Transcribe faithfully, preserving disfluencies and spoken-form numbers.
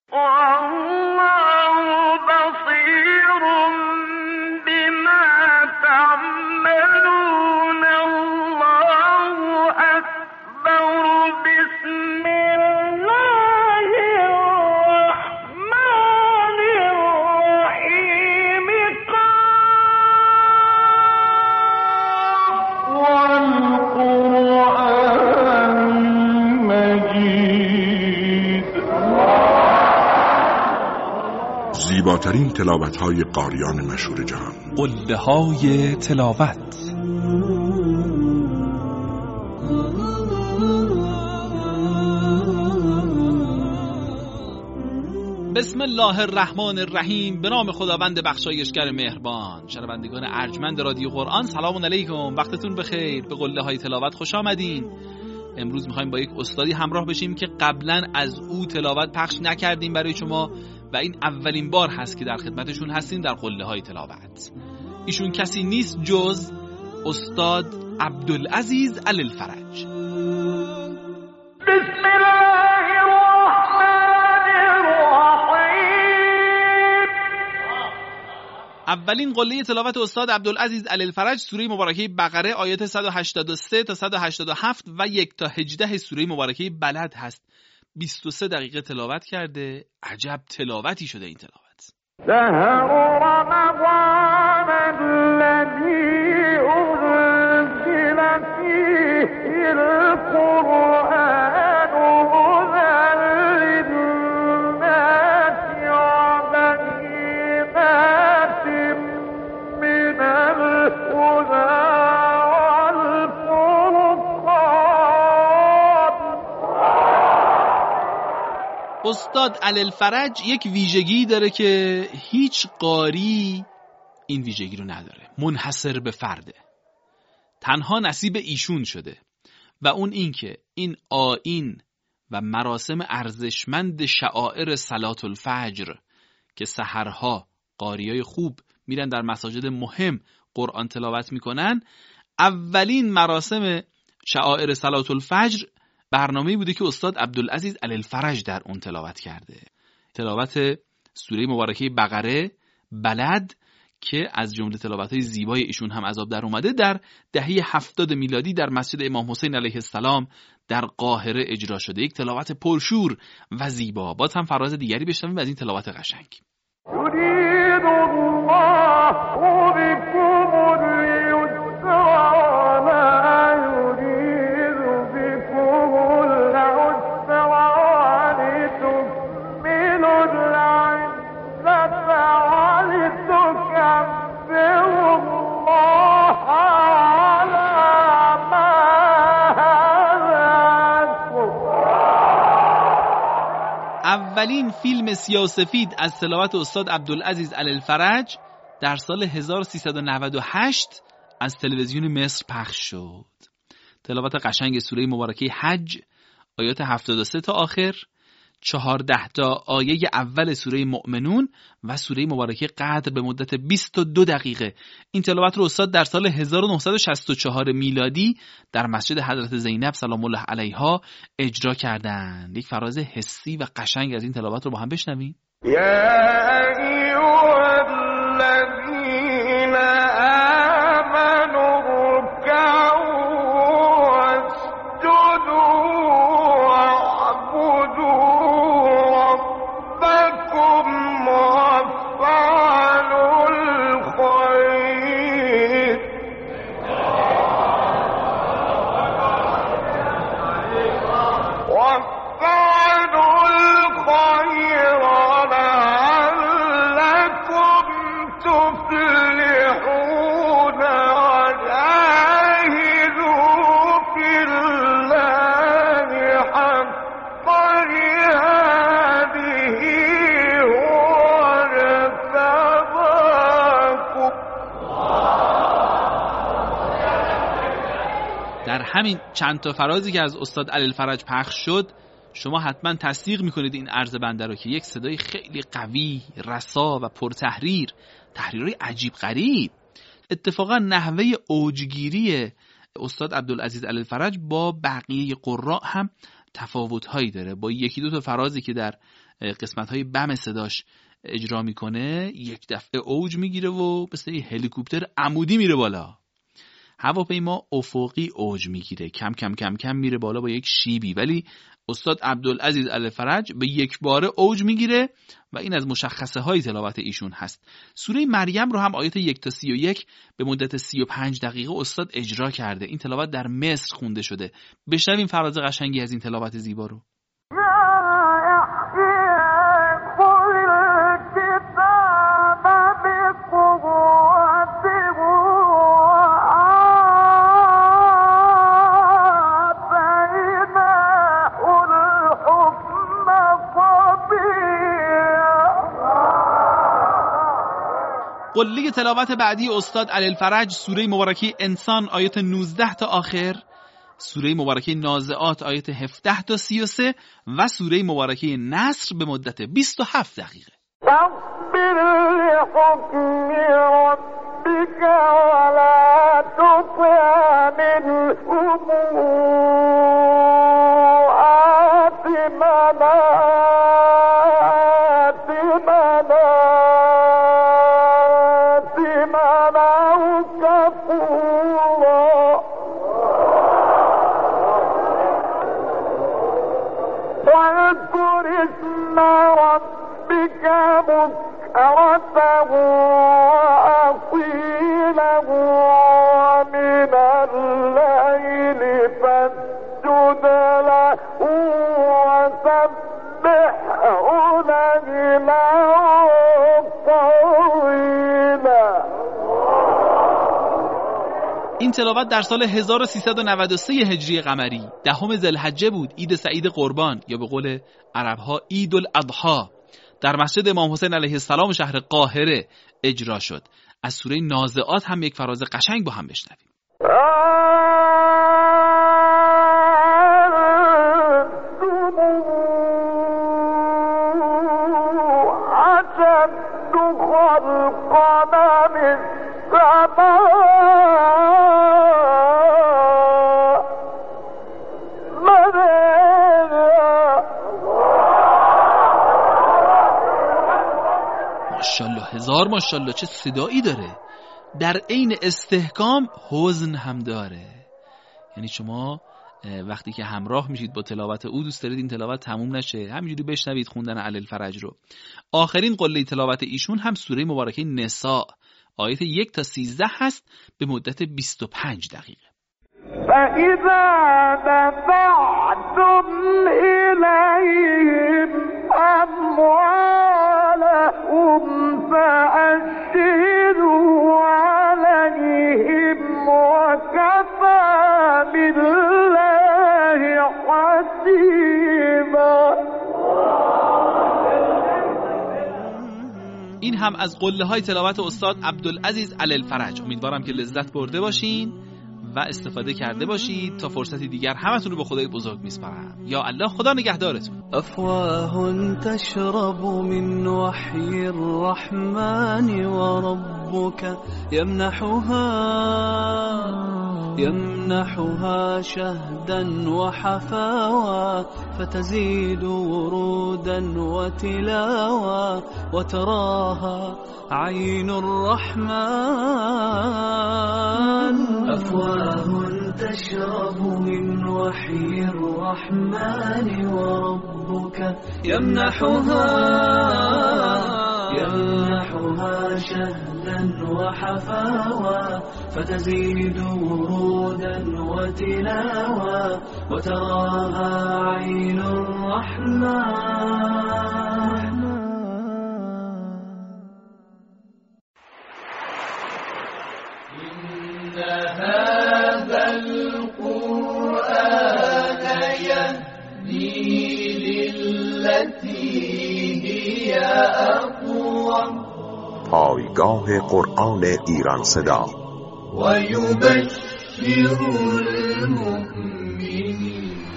زیباترین تلاوت‌های قاریان مشهور جهان، قله‌های تلاوت. بسم الله الرحمن الرحیم. به نام خداوند بخشایشگر مهربان. شنوندگان ارجمند رادیو قرآن، سلام علیکم، وقتتون بخیر. به قله‌های تلاوت خوش آمدین. امروز می‌خوایم با یک استادی همراه بشیم که قبلا از او تلاوت پخش نکردیم برای شما و این اولین بار هست که در خدمتشون هستیم در قله‌های تلاوت. ایشون کسی نیست جز استاد عبدالعزیز علی‌الفرج. بسم الله الرحمن الرحیم. اولین قله تلاوت استاد عبدالعزیز علی‌الفرج سوره مبارکه بقره آیات صد و هشتاد و سه تا صد و هشتاد و هفت و یک تا هجده سوره مبارکه بلد هست. بیست و سه دقیقه تلاوت کرده. عجب تلاوتی شده این تلاوت. شهر رمضان الذی انزل فیه القرآن هدی للناس و بینات من الهدی استاد علی‌الفرج یک ویژگی داره که هیچ قاری این ویژگی رو نداره. منحصر به فرده، تنها نصیب ایشون شده و اون این که این آیین و مراسم ارزشمند شعائر صلات الفجر که سحرها قاریای خوب میرن در مساجد مهم قرآن تلاوت میکنن، اولین مراسم شعائر صلات الفجر برنامه‌ای بوده که استاد عبدالعزیز علی‌الفرج در اون تلاوت کرده. تلاوت سوره مبارکه بقره بلد که از جمله تلاوت‌های زیبای ایشون هم عذاب در اومده، در دهه هفتاد میلادی در مسجد امام حسین علیه السلام در قاهره اجرا شده. یک تلاوت پرشور و زیبا. باز هم فراز دیگری بشنویم از این تلاوت قشنگ. یرید الله بكم اليسر ولا يريد بكم العسر ولتكملوا العدة ولتكبروا الله على ما هداكم. اولین فیلم سیاه‌وسفید از تلاوت استاد عبدالعزیز علی‌الفرج در سال هزار و سیصد و نود و هشت از تلویزیون مصر پخش شد. تلاوت قشنگ سوره مبارکه حج آیات هفتاد و سه تا آخر، چهارده تا آیه اول سوره مؤمنون و سوره مبارکه قدر به مدت بیست و دو دقیقه. این تلاوت رو استاد در سال هزار و نهصد و شصت و چهار میلادی در مسجد حضرت زینب سلام الله علیها اجرا کردند. یک فراز حسی و قشنگ از این تلاوت رو با هم بشنویم. در همین چند تا فرازی که از استاد علی‌الفرج پخش شد شما حتما تصدیق میکنید این عرض بنده رو که یک صدای خیلی قوی، رسا و پرتحریر، تحریرهای عجیب غریب. اتفاقا نحوه اوجگیری استاد عبدالعزیز علی‌الفرج با بقیه قراء هم تفاوت‌هایی داره. با یکی دو تا فرازی که در قسمت‌های بم صداش اجرا میکنه یک دفعه اوج میگیره و مثل یه هلیکوپتر عمودی میره بالا. هواپیما افقی اوج میگیره، کم کم کم کم میره بالا با یک شیبی. ولی استاد عبدالعزیز الفرج به یک باره اوج میگیره و این از مشخصه های تلاوت ایشون هست. سوره مریم رو هم آیات یک تا سی و یک به مدت سی و پنج دقیقه استاد اجرا کرده. این تلاوت در مصر خونده شده. بشنویم فراز قشنگی از این تلاوت زیبا رو. قله تلاوت بعدی استاد علی الفرج سوره مبارکه انسان آیات نوزده تا آخر، سوره مبارکه نازعات آیات هفده تا سی و سه و سوره مبارکه نصر به مدت بیست و هفت دقیقه. فاصبر لحكم ربك ولا تطع منهم آثما این تلاوت در سال هزار و سیصد و نود و سه هجری قمری دهم ذوالحجه بود، عید سعید قربان یا به قول عربها عید الاضحی، در مسجد امام حسین علیه السلام شهر قاهره اجرا شد. از سوره نازعات هم یک فراز قشنگ با هم بشنویم. ماشاءالله، هزار ماشاءالله، چه صدایی داره. در عین استحکام حزن هم داره. یعنی شما وقتی که همراه میشید با تلاوت او دوست دارید این تلاوت تموم نشه، همینجوری بشنوید خوندن علی الفرج رو. آخرین قله تلاوت ایشون هم سوره مبارکه نساء آیت یک تا سیزده هست به مدت بیست و پنج دقیقه. فَإِذَا دَفَعْتُمْ إِلَيْهِمْ أَمْوَالَهُمْ فَأَشْهِدُوا عَلَيْهِمْ وَكَفَى بِاللَّهِ حَسِيبًا. این هم از قله های تلاوت استاد عبدالعزیز علی الفرج. امیدوارم که لذت برده باشین و استفاده کرده باشید. تا فرصتی دیگر همتون رو به خدای بزرگ میسپارم. یا الله، خدا نگهدارتون. افواه تشرب من وحی الرحمن وربك يمنحها يمنحها شهدا وحفاوى فتزيد ورودا وتلاوى وتراها عين الرحمن. أفواه تشرب من وحي الرحمن وربك يمنحها يمنحها شهدا وحفاوى فتزيد ورودا وتلاوى وتراها عين الرحمن. هذا القرآن يهدي للتي هي أقوم. پایگاه قرآن ایران صدا و یبشر المؤمنین